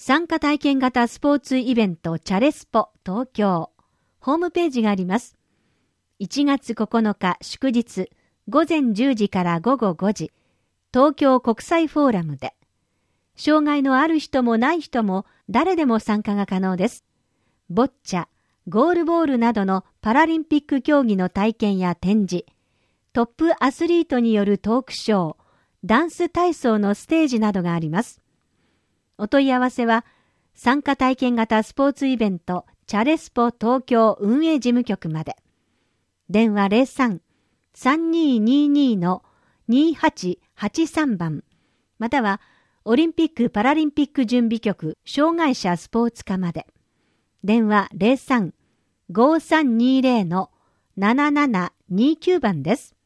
参加体験型スポーツイベントチャレスポ東京。ホームページがあります。1月9日祝日午前10時から午後5時、東京国際フォーラムで、障害のある人もない人も誰でも参加が可能です。ボッチャ、ゴールボールなどのパラリンピック競技の体験や展示、トップアスリートによるトークショー、ダンス体操のステージなどがあります。お問い合わせは、参加体験型スポーツイベントチャレスポ東京運営事務局まで。電話03-3222-2883番、またはオリンピック・パラリンピック準備局障害者スポーツ課まで。電話03-5320-7729番です。